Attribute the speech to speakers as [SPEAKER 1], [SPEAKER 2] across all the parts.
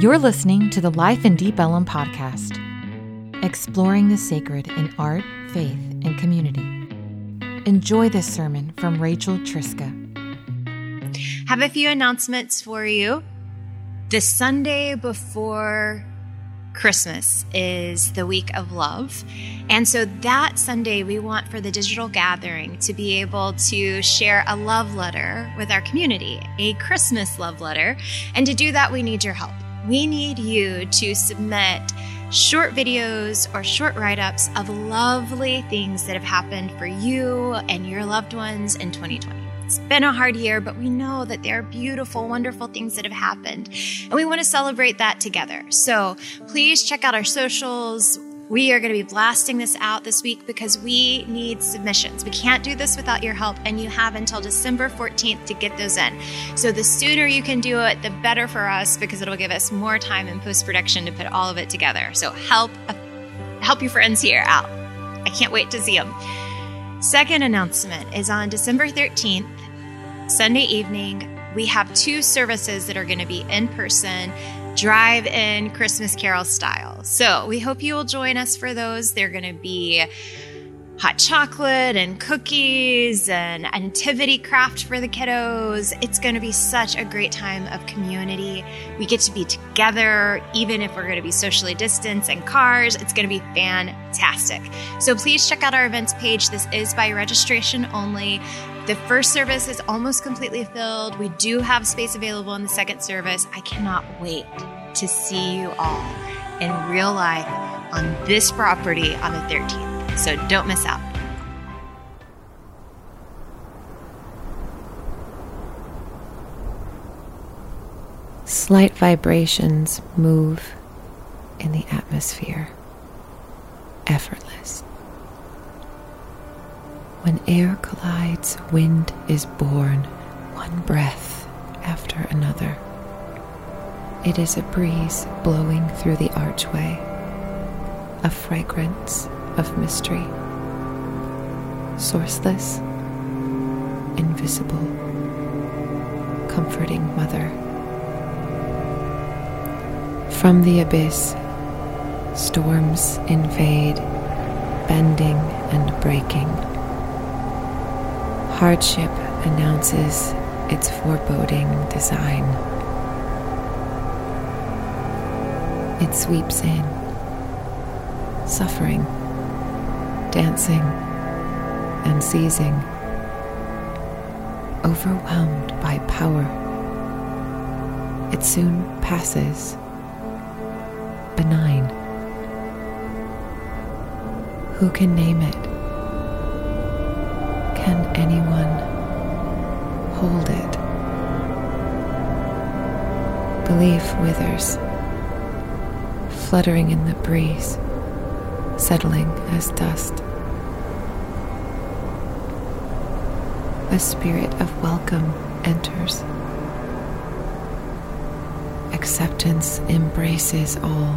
[SPEAKER 1] You're listening to the Life in Deep Ellum podcast, exploring the sacred in art, faith, and community. Enjoy this sermon from Rachel Triska.
[SPEAKER 2] Have a few announcements for you. The Sunday before Christmas is the week of love. And so that Sunday, we want for the digital gathering to be able to share a love letter with our community, a Christmas love letter. And to do that, we need your help. We need you to submit short videos or short write-ups of lovely things that have happened for you and your loved ones in 2020. It's been a hard year, but we know that there are beautiful, wonderful things that have happened, and we want to celebrate that together. So please check out our socials. We are going to be blasting this out this week because we need submissions. We can't do this without your help, and you have until December 14th to get those in. So the sooner you can do it, the better for us, because it'll give us more time in post-production to put all of it together. So help your friends here out. I can't wait to see them. Second announcement is on December 13th, Sunday evening, we have two services that are going to be in person, drive-in Christmas Carol style. So we hope you will join us for those. They're going to be hot chocolate and cookies and nativity craft for the kiddos. It's going to be such a great time of community. We get to be together, even if we're going to be socially distanced in cars. It's going to be fantastic. So please check out our events page. This is by registration only. The first service is almost completely filled. We do have space available in the second service. I cannot wait to see you all in real life on this property on the 13th. So don't miss out.
[SPEAKER 3] Slight vibrations move in the atmosphere, effortless. When air collides, wind is born, one breath after another. It is a breeze blowing through the archway, a fragrance of mystery, sourceless, invisible, comforting mother. From the abyss, storms invade, bending and breaking. Hardship announces its foreboding design. It sweeps in, suffering, dancing, and seizing, overwhelmed by power. It soon passes, benign. Who can name it? Can anyone hold it? Belief withers, fluttering in the breeze, settling as dust. A spirit of welcome enters. Acceptance embraces all.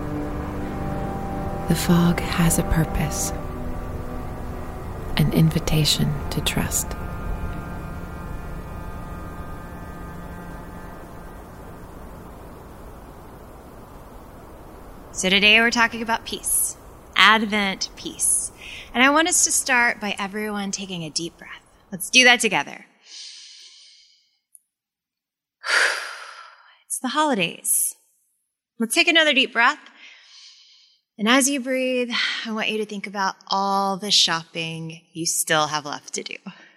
[SPEAKER 3] The fog has a purpose, an invitation to trust.
[SPEAKER 2] So today we're talking about peace, Advent peace. And I want us to start by everyone taking a deep breath. Let's do that together. It's the holidays. Let's take another deep breath. And as you breathe, I want you to think about all the shopping you still have left to do.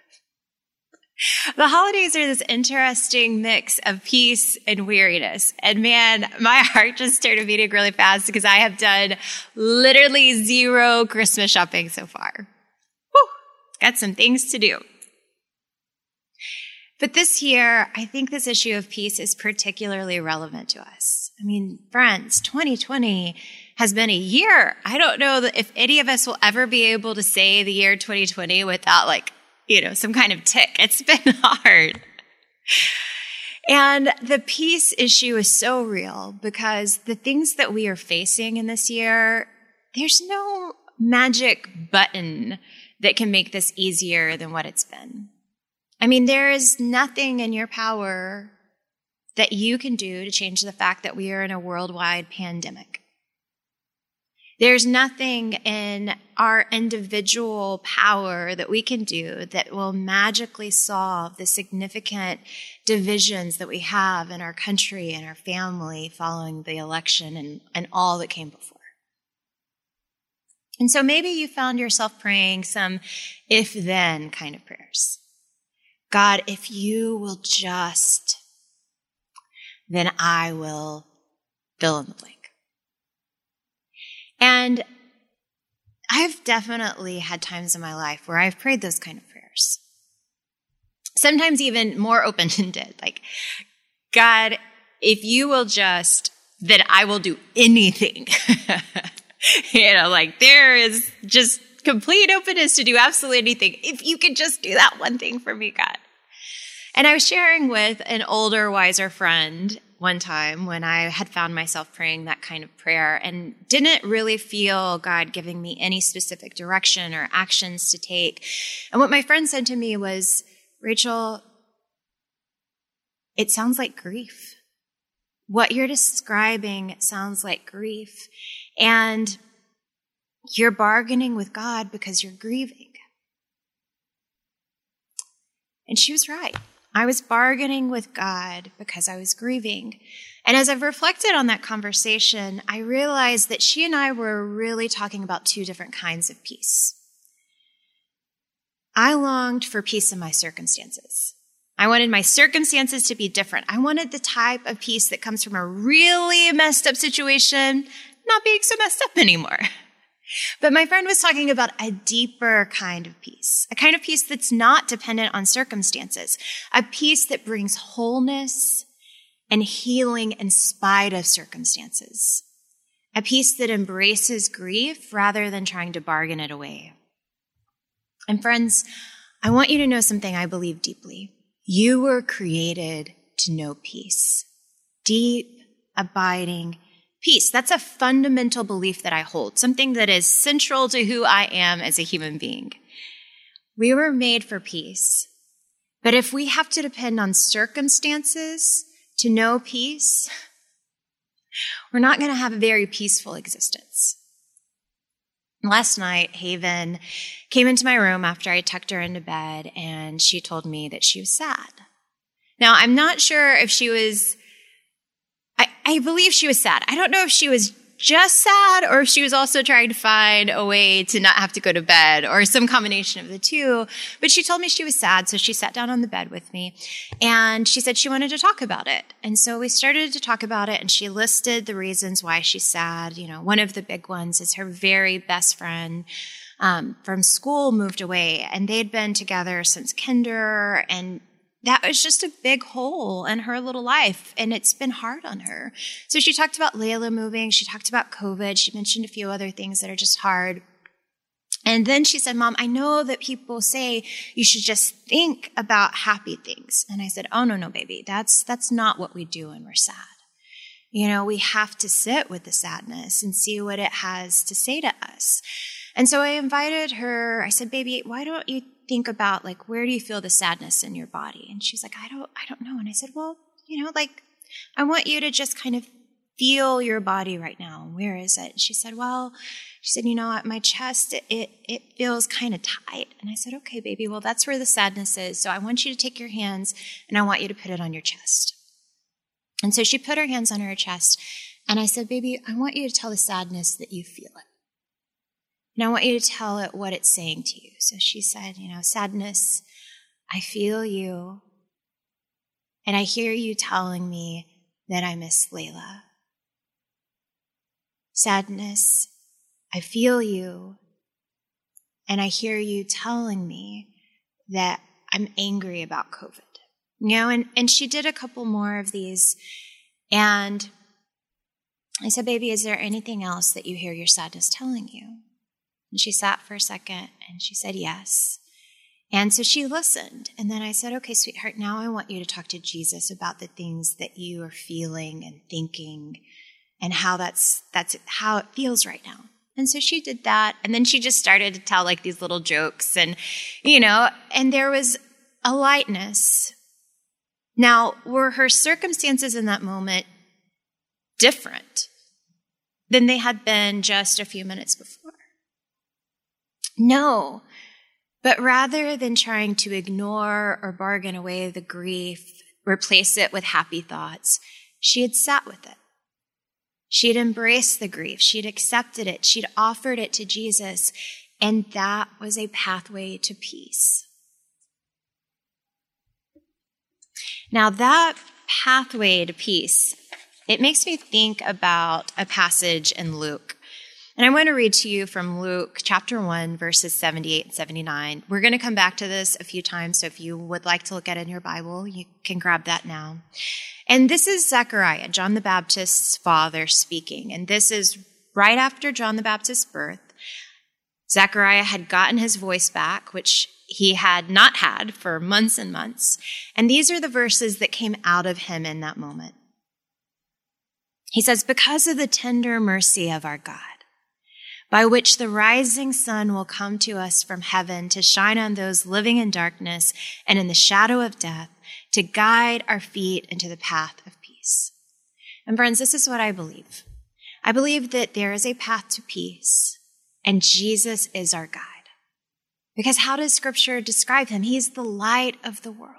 [SPEAKER 2] The holidays are this interesting mix of peace and weariness. And man, my heart just started beating really fast because I have done literally zero Christmas shopping so far. Whew, got some things to do. But this year, I think this issue of peace is particularly relevant to us. I mean, friends, 2020 has been a year. I don't know that if any of us will ever be able to say the year 2020 without some kind of tick. It's been hard. And the peace issue is so real because the things that we are facing in this year, there's no magic button that can make this easier than what it's been. I mean, there is nothing in your power that you can do to change the fact that we are in a worldwide pandemic. There's nothing in our individual power that we can do that will magically solve the significant divisions that we have in our country and our family following the election and all that came before. And so maybe you found yourself praying some if-then kind of prayers. God, if you will just, then I will fill in the blank. And I've definitely had times in my life where I've prayed those kind of prayers. Sometimes even more open-ended, like, God, if you will just, then I will do anything. Like there is just complete openness to do absolutely anything. If you could just do that one thing for me, God. And I was sharing with an older, wiser friend one time when I had found myself praying that kind of prayer and didn't really feel God giving me any specific direction or actions to take. And what my friend said to me was, Rachel, it sounds like grief. What you're describing sounds like grief. And you're bargaining with God because you're grieving. And she was right. I was bargaining with God because I was grieving. And as I've reflected on that conversation, I realized that she and I were really talking about two different kinds of peace. I longed for peace in my circumstances. I wanted my circumstances to be different. I wanted the type of peace that comes from a really messed up situation not being so messed up anymore. But my friend was talking about a deeper kind of peace, a kind of peace that's not dependent on circumstances, a peace that brings wholeness and healing in spite of circumstances, a peace that embraces grief rather than trying to bargain it away. And friends, I want you to know something I believe deeply. You were created to know peace, deep, abiding peace. That's a fundamental belief that I hold, something that is central to who I am as a human being. We were made for peace, but if we have to depend on circumstances to know peace, we're not going to have a very peaceful existence. Last night, Haven came into my room after I tucked her into bed, and she told me that she was sad. Now, I'm not sure if she was I believe she was sad. I don't know if she was just sad or if she was also trying to find a way to not have to go to bed or some combination of the two. But she told me she was sad, so she sat down on the bed with me and she said she wanted to talk about it. And so we started to talk about it and she listed the reasons why she's sad. You know, one of the big ones is her very best friend from school moved away and they'd been together since kinder, and that was just a big hole in her little life, and it's been hard on her. So she talked about Layla moving. She talked about COVID. She mentioned a few other things that are just hard. And then she said, Mom, I know that people say you should just think about happy things. And I said, oh, no, baby. That's not what we do when we're sad. You know, we have to sit with the sadness and see what it has to say to us. And so I invited her. I said, baby, why don't you think about, like, where do you feel the sadness in your body? And she's like, I don't know. And I said, well, you know, like, I want you to just kind of feel your body right now. Where is it? And she said, you know, at my chest, it feels kind of tight. And I said, okay, baby, well, that's where the sadness is. So I want you to take your hands and I want you to put it on your chest. And so she put her hands on her chest. And I said, baby, I want you to tell the sadness that you feel it. And I want you to tell it what it's saying to you. So she said, you know, sadness, I feel you. And I hear you telling me that I miss Layla. Sadness, I feel you. And I hear you telling me that I'm angry about COVID. You know, and she did a couple more of these. And I said, baby, is there anything else that you hear your sadness telling you? And she sat for a second and she said yes. And so she listened. And then I said, okay, sweetheart, now I want you to talk to Jesus about the things that you are feeling and thinking and how that's how it feels right now. And so she did that. And then she just started to tell like these little jokes and, you know, and there was a lightness Now, were her circumstances in that moment different than they had been just a few minutes before? No, but rather than trying to ignore or bargain away the grief, replace it with happy thoughts, she had sat with it. She had embraced the grief. She had accepted it. She'd offered it to Jesus, and that was a pathway to peace. Now, that pathway to peace, it makes me think about a passage in Luke. And I want to read to you from Luke chapter 1, verses 78 and 79. We're going to come back to this a few times, so if you would like to look at it in your Bible, you can grab that now. And this is Zechariah, John the Baptist's father, speaking. And this is right after John the Baptist's birth. Zechariah had gotten his voice back, which he had not had for months and months. And these are the verses that came out of him in that moment. He says, "Because of the tender mercy of our God, by which the rising sun will come to us from heaven to shine on those living in darkness and in the shadow of death, to guide our feet into the path of peace." And friends, this is what I believe. I believe that there is a path to peace, and Jesus is our guide. Because how does Scripture describe him? He's the light of the world.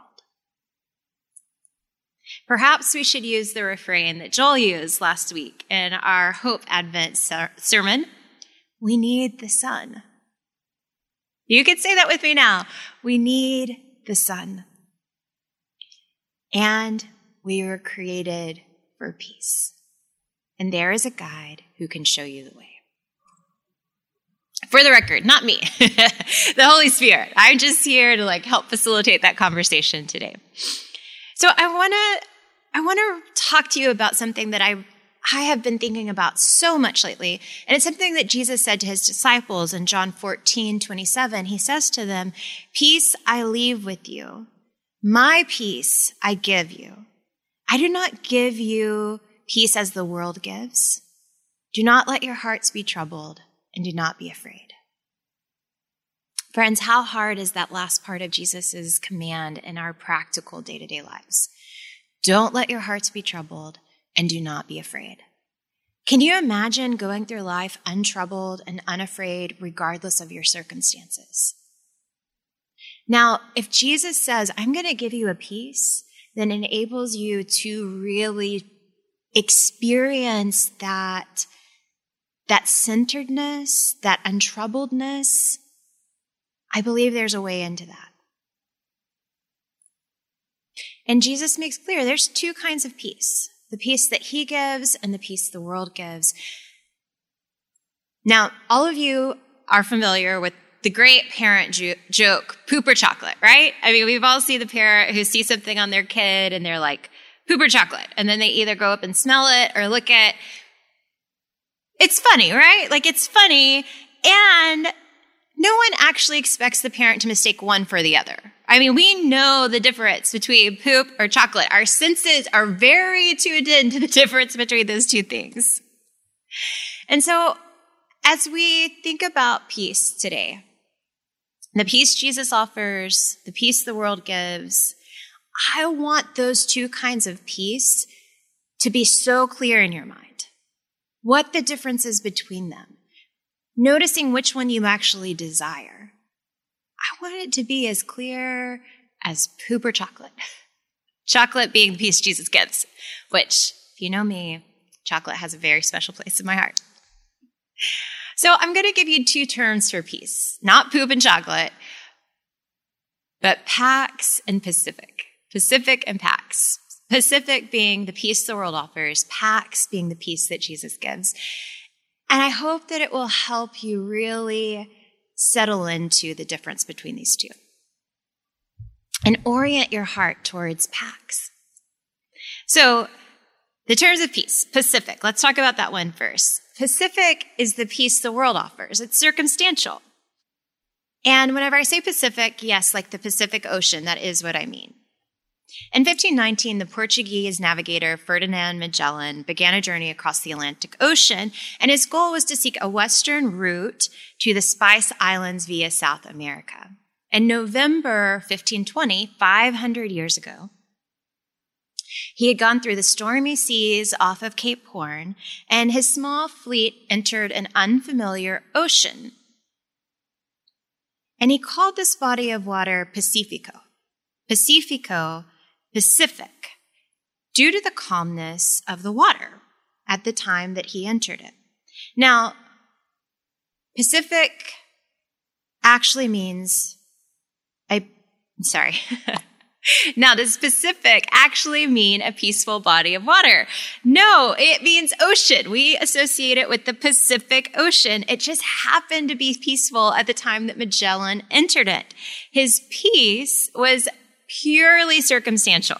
[SPEAKER 2] Perhaps we should use the refrain that Joel used last week in our Hope Advent sermon. We need the sun. You could say that with me now. We need the sun. And we were created for peace. And there is a guide who can show you the way. For the record, not me, the Holy Spirit. I'm just here to help facilitate that conversation today. So I want to talk to you about something that I have been thinking about so much lately. And it's something that Jesus said to his disciples in John 14:27. He says to them, "Peace I leave with you. My peace I give you. I do not give you peace as the world gives. Do not let your hearts be troubled, and do not be afraid." Friends, how hard is that last part of Jesus' command in our practical day-to-day lives? Don't let your hearts be troubled, and do not be afraid. Can you imagine going through life untroubled and unafraid regardless of your circumstances? Now, if Jesus says, "I'm going to give you a peace," that enables you to really experience that centeredness, that untroubledness, I believe there's a way into that. And Jesus makes clear there's two kinds of peace: the peace that he gives and the peace the world gives. Now, all of you are familiar with the great parent joke, poop or chocolate, right? I mean, we've all seen the parent who sees something on their kid and they're like, poop or chocolate. And then they either go up and smell it or look at. It's funny, right? It's funny. And no one actually expects the parent to mistake one for the other. I mean, we know the difference between poop or chocolate. Our senses are very tuned in to the difference between those two things. And so as we think about peace today, the peace Jesus offers, the peace the world gives, I want those two kinds of peace to be so clear in your mind. What the difference is between them. Noticing which one you actually desire. I want it to be as clear as poop or chocolate. Chocolate being the peace Jesus gives, which, if you know me, chocolate has a very special place in my heart. So I'm going to give you two terms for peace. Not poop and chocolate, but Pax and Pacific. Pacific and Pax. Pacific being the peace the world offers, Pax being the peace that Jesus gives. And I hope that it will help you really settle into the difference between these two and orient your heart towards Pax. So the terms of peace, Pacific. Let's talk about that one first. Pacific is the peace the world offers. It's circumstantial. And whenever I say Pacific, yes, like the Pacific Ocean, that is what I mean. In 1519, the Portuguese navigator Ferdinand Magellan began a journey across the Atlantic Ocean, and his goal was to seek a western route to the Spice Islands via South America. In November 1520, 500 years ago, He had gone through the stormy seas off of Cape Horn, and his small fleet entered an unfamiliar ocean. And he called this body of water Pacifico. Pacifico, Pacific, due to the calmness of the water at the time that he entered it. Now, Pacific actually means, Now, does Pacific actually mean a peaceful body of water? No, it means ocean. We associate it with the Pacific Ocean. It just happened to be peaceful at the time that Magellan entered it. His peace was purely circumstantial.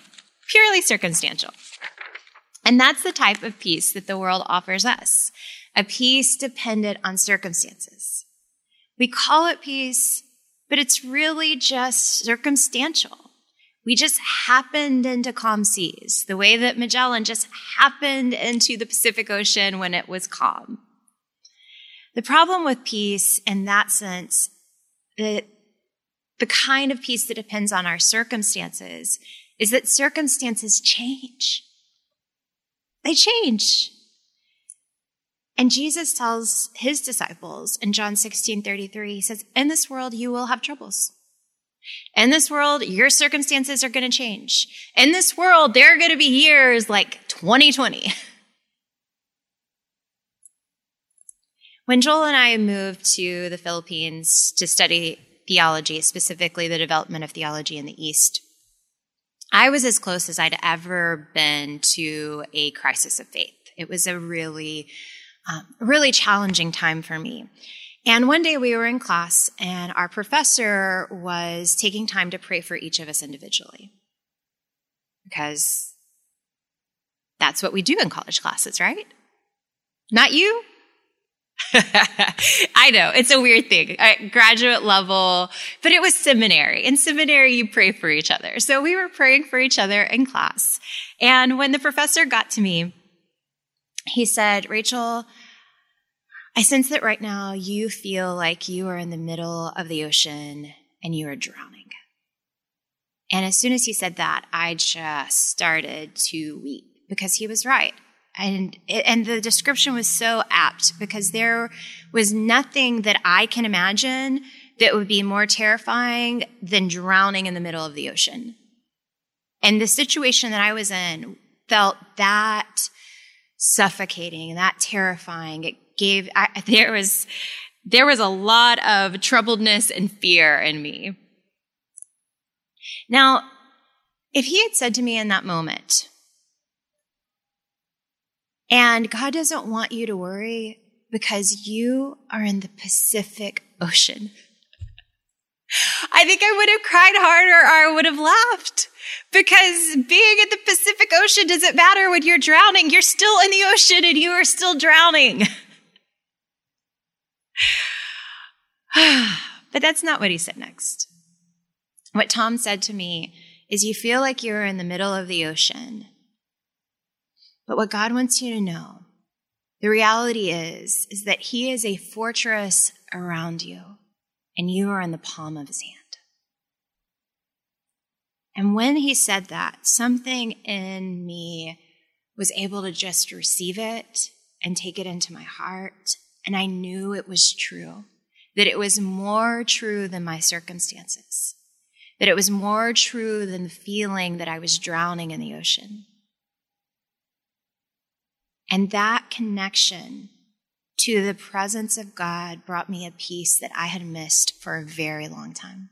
[SPEAKER 2] And that's the type of peace that the world offers us, a peace dependent on circumstances. We call it peace, but it's really just circumstantial. We just happened into calm seas, the way that Magellan just happened into the Pacific Ocean when it was calm. The problem with peace in that sense, the kind of peace that depends on our circumstances, is that circumstances change. They change. And Jesus tells his disciples in John 16:33, he says, in this world you will have troubles. In this world, your circumstances are going to change. In this world, there are going to be years like 2020. When Joel and I moved to the Philippines to study theology, specifically the development of theology in the East, I was as close as I'd ever been to a crisis of faith. It was a really challenging time for me. And one day we were in class, and our professor was taking time to pray for each of us individually. Because that's what we do in college classes, right? Not you? I know, it's a weird thing. At graduate level, but it was seminary. In seminary, you pray for each other. So we were praying for each other in class. And when the professor got to me, he said, Rachel, I sense that right now you feel like you are in the middle of the ocean and you are drowning. And as soon as he said that, I just started to weep because he was right. And the description was so apt because there was nothing that I can imagine that would be more terrifying than drowning in the middle of the ocean. And the situation that I was in felt that suffocating, that terrifying. There was a lot of troubledness and fear in me. Now, if he had said to me in that moment, and God doesn't want you to worry because you are in the Pacific Ocean, I think I would have cried harder or I would have laughed. Because being in the Pacific Ocean doesn't matter when you're drowning. You're still in the ocean and you are still drowning. But that's not what he said next. What Tom said to me is you feel like you're in the middle of the ocean. But what God wants you to know, the reality is that he is a fortress around you and you are in the palm of his hand. And when he said that, something in me was able to just receive it and take it into my heart. And I knew it was true, that it was more true than my circumstances, that it was more true than the feeling that I was drowning in the ocean. And that connection to the presence of God brought me a peace that I had missed for a very long time.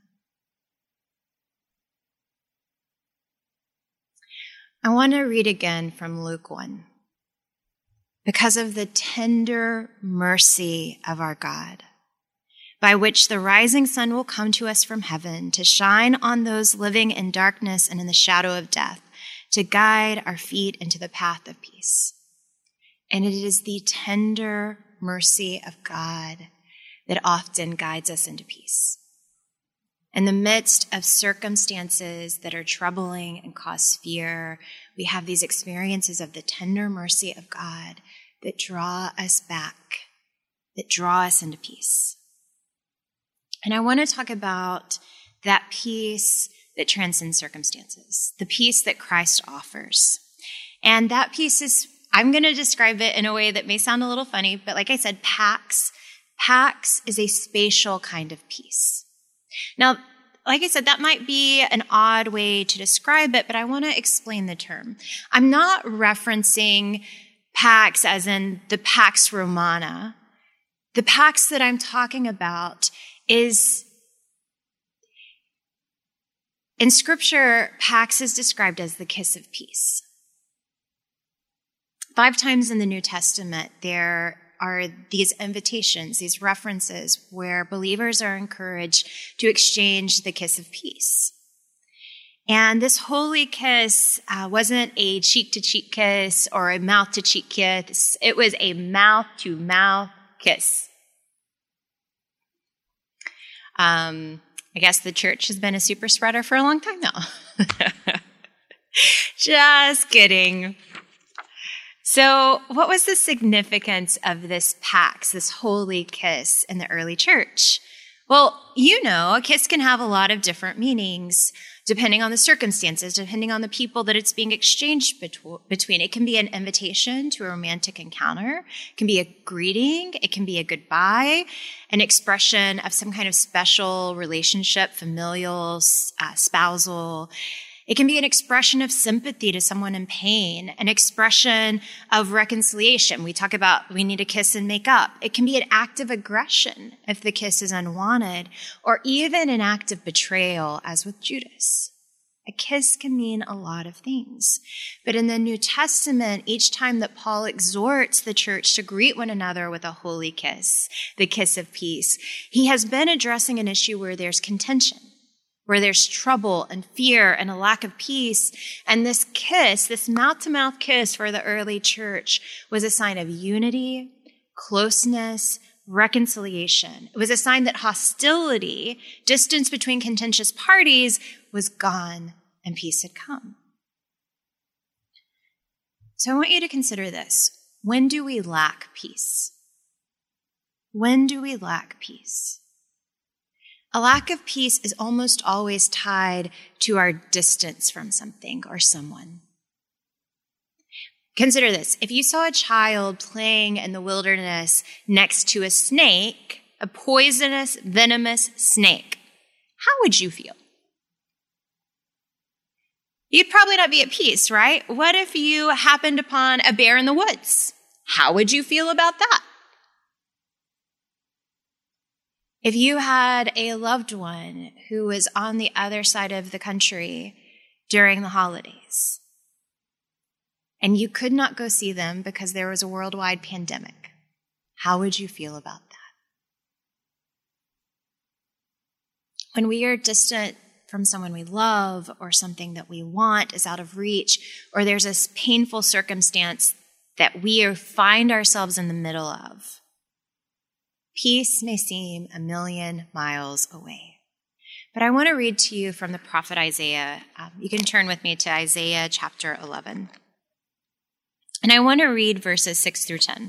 [SPEAKER 2] I want to read again from Luke 1. Because of the tender mercy of our God, by which the rising sun will come to us from heaven to shine on those living in darkness and in the shadow of death, to guide our feet into the path of peace. And it is the tender mercy of God that often guides us into peace. In the midst of circumstances that are troubling and cause fear, we have these experiences of the tender mercy of God that draw us back, that draw us into peace. And I want to talk about that peace that transcends circumstances, the peace that Christ offers. And that peace is, I'm going to describe it in a way that may sound a little funny, but like I said, pax is a spatial kind of peace. Now, like I said, that might be an odd way to describe it, but I want to explain the term. I'm not referencing pax as in the Pax Romana. The pax that I'm talking about is, in Scripture, pax is described as the kiss of peace. 5 times in the New Testament, there are these invitations, these references where believers are encouraged to exchange the kiss of peace. And this holy kiss wasn't a cheek-to-cheek kiss or a mouth-to-cheek kiss. It was a mouth-to-mouth kiss. I guess the church has been a super spreader for a long time now. Just kidding. So what was the significance of this pax, this holy kiss in the early church? Well, a kiss can have a lot of different meanings depending on the circumstances, depending on the people that it's being exchanged between. It can be an invitation to a romantic encounter. It can be a greeting. It can be a goodbye, an expression of some kind of special relationship, familial, spousal. It can be an expression of sympathy to someone in pain, an expression of reconciliation. We talk about we need a kiss and make up. It can be an act of aggression if the kiss is unwanted, or even an act of betrayal, as with Judas. A kiss can mean a lot of things. But in the New Testament, each time that Paul exhorts the church to greet one another with a holy kiss, the kiss of peace, he has been addressing an issue where there's contention, where there's trouble and fear and a lack of peace. And this kiss, this mouth-to-mouth kiss for the early church was a sign of unity, closeness, reconciliation. It was a sign that hostility, distance between contentious parties, was gone and peace had come. So I want you to consider this. When do we lack peace? When do we lack peace? A lack of peace is almost always tied to our distance from something or someone. Consider this. If you saw a child playing in the wilderness next to a snake, a poisonous, venomous snake, how would you feel? You'd probably not be at peace, right? What if you happened upon a bear in the woods? How would you feel about that? If you had a loved one who was on the other side of the country during the holidays, and you could not go see them because there was a worldwide pandemic, how would you feel about that? When we are distant from someone we love or something that we want is out of reach, or there's a painful circumstance that we find ourselves in the middle of, peace may seem a million miles away. But I want to read to you from the prophet Isaiah. You can turn with me to Isaiah chapter 11. And I want to read verses 6 through 10.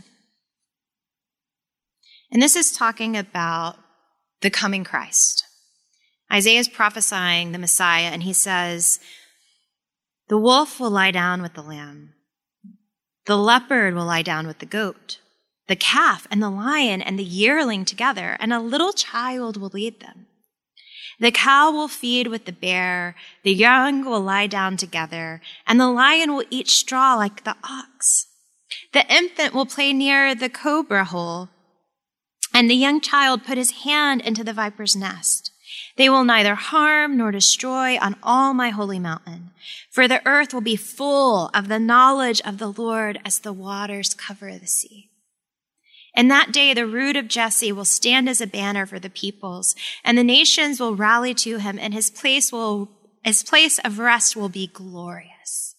[SPEAKER 2] And this is talking about the coming Christ. Isaiah is prophesying the Messiah, and he says, "The wolf will lie down with the lamb. The leopard will lie down with the goat. The calf and the lion and the yearling together, and a little child will lead them. The cow will feed with the bear, the young will lie down together, and the lion will eat straw like the ox. The infant will play near the cobra hole, and the young child put his hand into the viper's nest. They will neither harm nor destroy on all my holy mountain, for the earth will be full of the knowledge of the Lord as the waters cover the sea. In that day, the root of Jesse will stand as a banner for the peoples, and the nations will rally to him, and his place of rest will be glorious."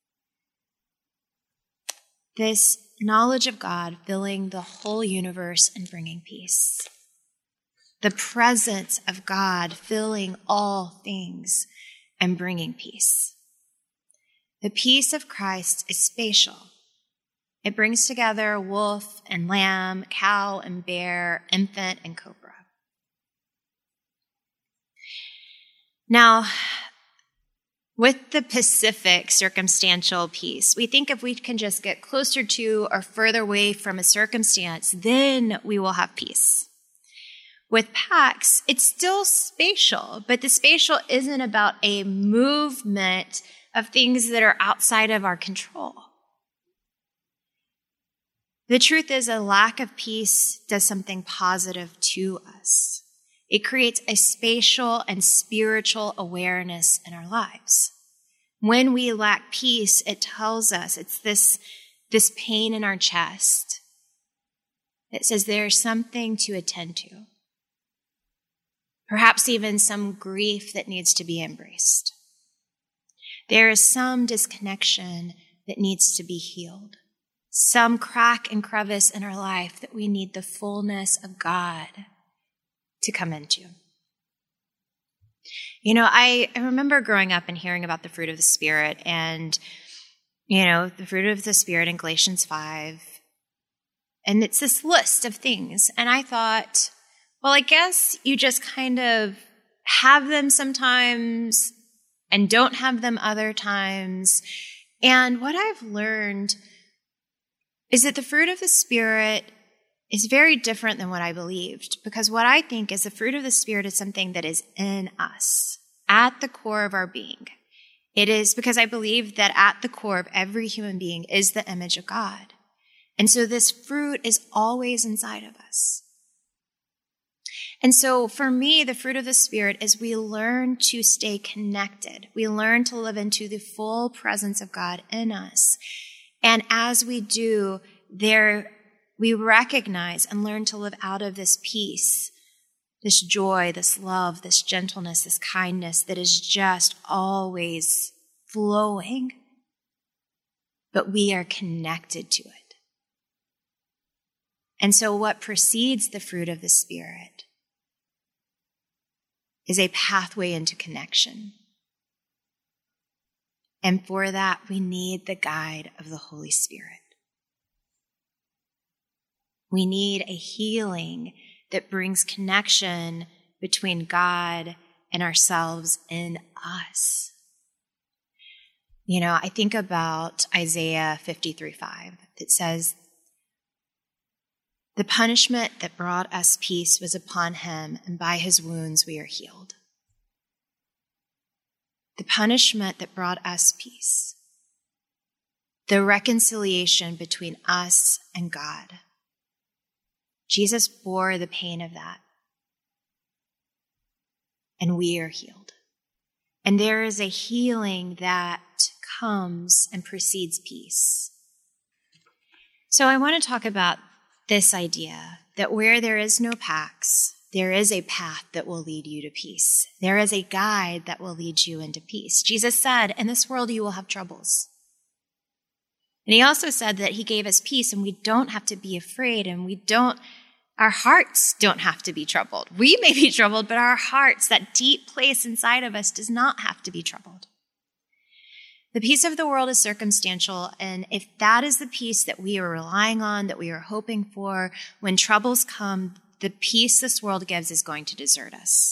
[SPEAKER 2] This knowledge of God filling the whole universe and bringing peace. The presence of God filling all things and bringing peace. The peace of Christ is spatial. It brings together wolf and lamb, cow and bear, infant and cobra. With the Pacific circumstantial peace, we think if we can just get closer to or further away from a circumstance, then we will have peace. With Pax, it's still spatial, but the spatial isn't about a movement of things that are outside of our control. The truth is, a lack of peace does something positive to us. It creates a spatial and spiritual awareness in our lives. When we lack peace, it tells us it's this pain in our chest. It says there's something to attend to. Perhaps even some grief that needs to be embraced. There is some disconnection that needs to be healed. Some crack and crevice in our life that we need the fullness of God to come into. You know, I remember growing up and hearing about the fruit of the Spirit and, the fruit of the Spirit in Galatians 5. And it's this list of things. And I thought, well, I guess you just kind of have them sometimes and don't have them other times. And what I've learned is that the fruit of the Spirit is very different than what I believed, because what I think is the fruit of the Spirit is something that is in us, at the core of our being. It is because I believe that at the core of every human being is the image of God. And so this fruit is always inside of us. And so for me, the fruit of the Spirit is we learn to stay connected. We learn to live into the full presence of God in us. And as we do, we recognize and learn to live out of this peace, this joy, this love, this gentleness, this kindness that is just always flowing. But we are connected to it. And so what precedes the fruit of the Spirit is a pathway into connection. And for that, we need the guide of the Holy Spirit. We need a healing that brings connection between God and ourselves in us. I think about Isaiah 53:5 that says, "The punishment that brought us peace was upon him, and by his wounds we are healed." The punishment that brought us peace. The reconciliation between us and God. Jesus bore the pain of that. And we are healed. And there is a healing that comes and precedes peace. So I want to talk about this idea that where there is no Pax, there is a path that will lead you to peace. There is a guide that will lead you into peace. Jesus said, in this world you will have troubles. And he also said that he gave us peace and we don't have to be afraid and our hearts don't have to be troubled. We may be troubled, but our hearts, that deep place inside of us, does not have to be troubled. The peace of the world is circumstantial, and if that is the peace that we are relying on, that we are hoping for, when troubles come, the peace this world gives is going to desert us.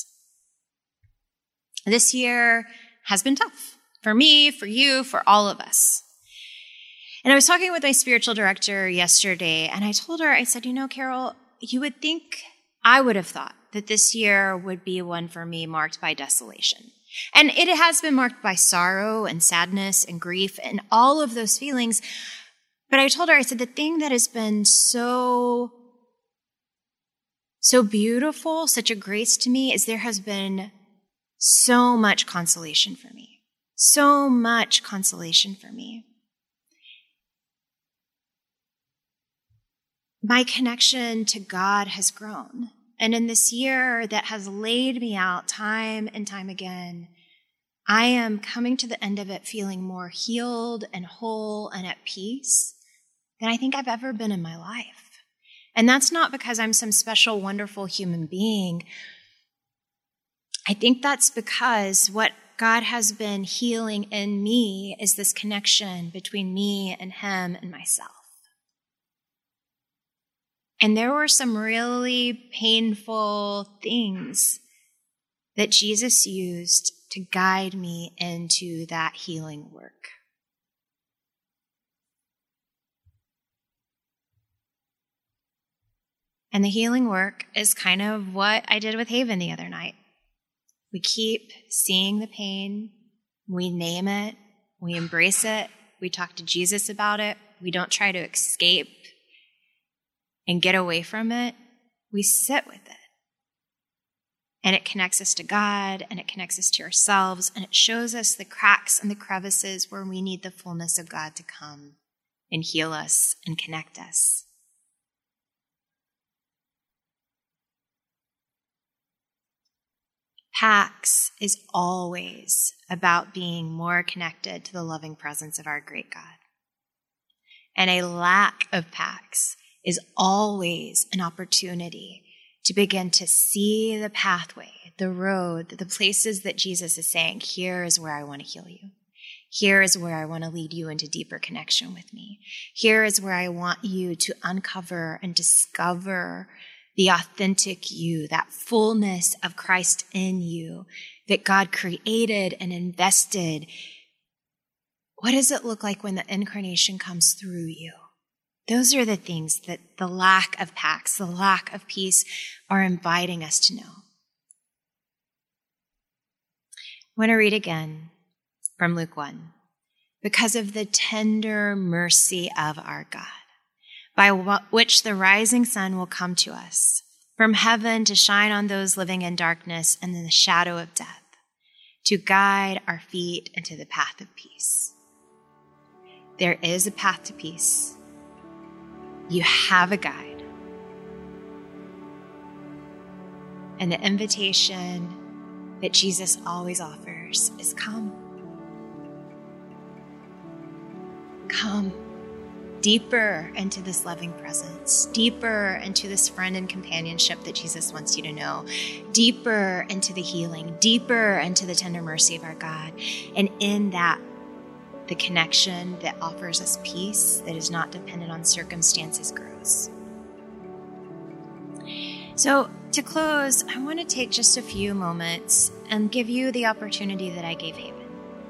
[SPEAKER 2] This year has been tough for me, for you, for all of us. And I was talking with my spiritual director yesterday, and I told her, I said, Carol, I would have thought that this year would be one for me marked by desolation. And it has been marked by sorrow and sadness and grief and all of those feelings. But I told her, I said, the thing that has been so beautiful, such a grace to me, is there has been so much consolation for me. So much consolation for me. My connection to God has grown. And in this year that has laid me out time and time again, I am coming to the end of it feeling more healed and whole and at peace than I think I've ever been in my life. And that's not because I'm some special, wonderful human being. I think that's because what God has been healing in me is this connection between me and him and myself. And there were some really painful things that Jesus used to guide me into that healing work. And the healing work is kind of what I did with Haven the other night. We keep seeing the pain. We name it. We embrace it. We talk to Jesus about it. We don't try to escape and get away from it. We sit with it. And it connects us to God, and it connects us to ourselves, and it shows us the cracks and the crevices where we need the fullness of God to come and heal us and connect us. PAX is always about being more connected to the loving presence of our great God. And a lack of PAX is always an opportunity to begin to see the pathway, the road, the places that Jesus is saying, here is where I want to heal you. Here is where I want to lead you into deeper connection with me. Here is where I want you to uncover and discover the authentic you, that fullness of Christ in you that God created and invested. What does it look like when the incarnation comes through you? Those are the things that the lack of PAX, the lack of peace are inviting us to know. I want to read again from Luke 1. Because of the tender mercy of our God, by which the rising sun will come to us from heaven to shine on those living in darkness and in the shadow of death, to guide our feet into the path of peace. There is a path to peace. You have a guide. And the invitation that Jesus always offers is come. Come deeper into this loving presence, deeper into this friend and companionship that Jesus wants you to know, deeper into the healing, deeper into the tender mercy of our God. And in that, the connection that offers us peace that is not dependent on circumstances grows. So to close, I want to take just a few moments and give you the opportunity that I gave Haven.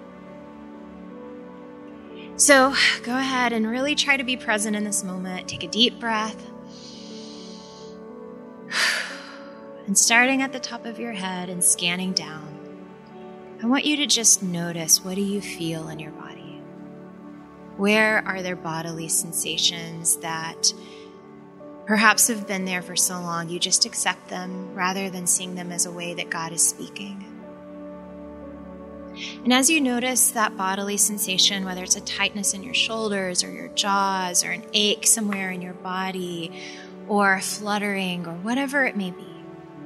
[SPEAKER 2] So go ahead and really try to be present in this moment. Take a deep breath. And starting at the top of your head and scanning down, I want you to just notice, what do you feel in your body? Where are there bodily sensations that perhaps have been there for so long you just accept them rather than seeing them as a way that God is speaking? And as you notice that bodily sensation, whether it's a tightness in your shoulders or your jaws or an ache somewhere in your body or a fluttering or whatever it may be,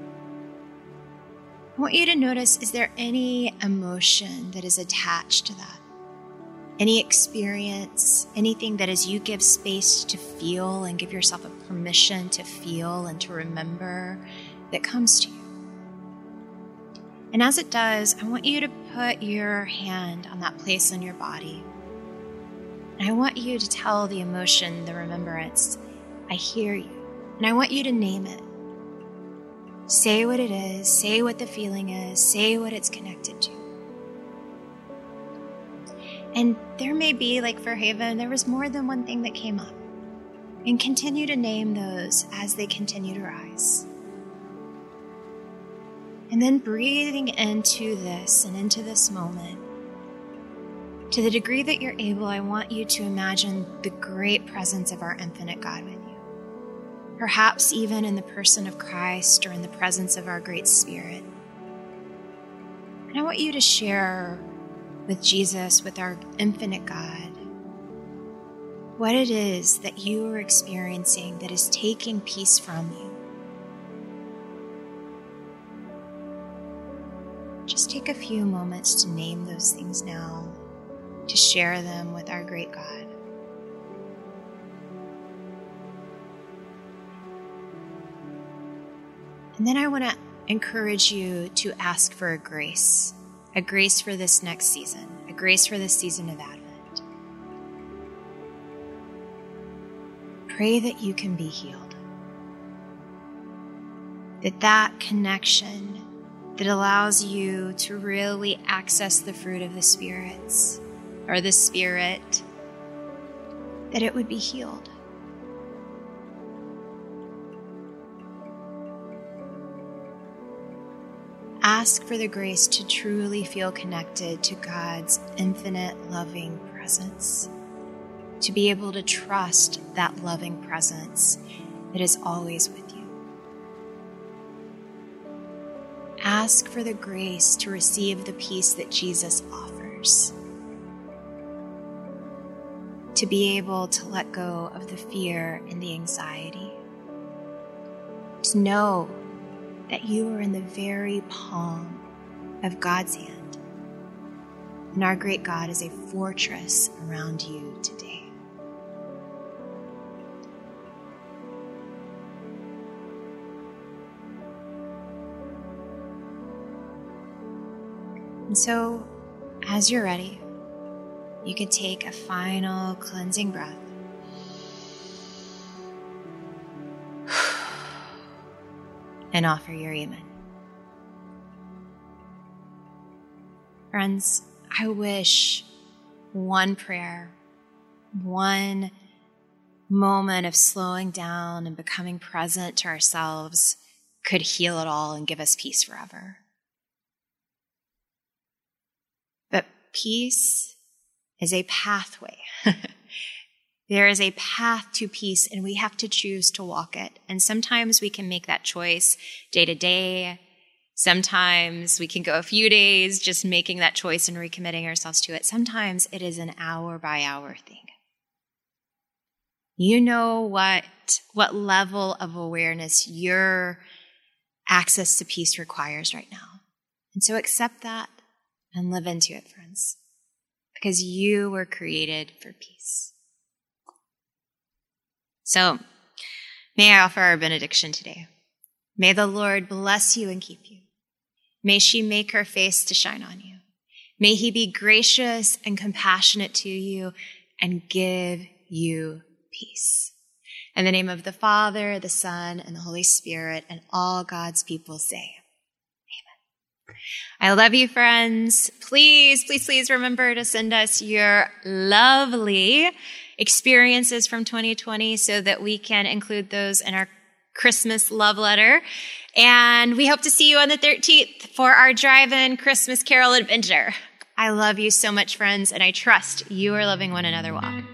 [SPEAKER 2] I want you to notice, is there any emotion that is attached to that? Any experience, anything that as you give space to feel and give yourself a permission to feel and to remember that comes to you. And as it does, I want you to put your hand on that place in your body. And I want you to tell the emotion, the remembrance, I hear you. And I want you to name it. Say what it is, say what the feeling is, say what it's connected to. And there may be, like for Haven, there was more than one thing that came up. And continue to name those as they continue to rise. And then breathing into this and into this moment. To the degree that you're able, I want you to imagine the great presence of our infinite God with you. Perhaps even in the person of Christ or in the presence of our great Spirit. And I want you to share with Jesus, with our infinite God, what it is that you are experiencing that is taking peace from you. Just take a few moments to name those things now, to share them with our great God. And then I want to encourage you to ask for a grace for this next season, a grace for this season of Advent. Pray that you can be healed. That connection that allows you to really access the fruit of the spirits, or the Spirit, that it would be healed. Ask for the grace to truly feel connected to God's infinite loving presence, to be able to trust that loving presence that is always with you. Ask for the grace to receive the peace that Jesus offers, to be able to let go of the fear and the anxiety, to know that you are in the very palm of God's hand, and our great God is a fortress around you today. And so, as you're ready, you can take a final cleansing breath. And offer your amen. Friends, I wish one prayer, one moment of slowing down and becoming present to ourselves could heal it all and give us peace forever. But peace is a pathway. There is a path to peace, and we have to choose to walk it. And sometimes we can make that choice day to day. Sometimes we can go a few days just making that choice and recommitting ourselves to it. Sometimes it is an hour by hour thing. You know what level of awareness your access to peace requires right now. And so accept that and live into it, friends, because you were created for peace. So, may I offer our benediction today. May the Lord bless you and keep you. May she make her face to shine on you. May he be gracious and compassionate to you and give you peace. In the name of the Father, the Son, and the Holy Spirit, and all God's people say, amen. I love you, friends. Please, please, please remember to send us your lovely experiences from 2020 so that we can include those in our Christmas love letter. And we hope to see you on the 13th for our drive-in Christmas Carol adventure. I love you so much, friends, and I trust you are loving one another well.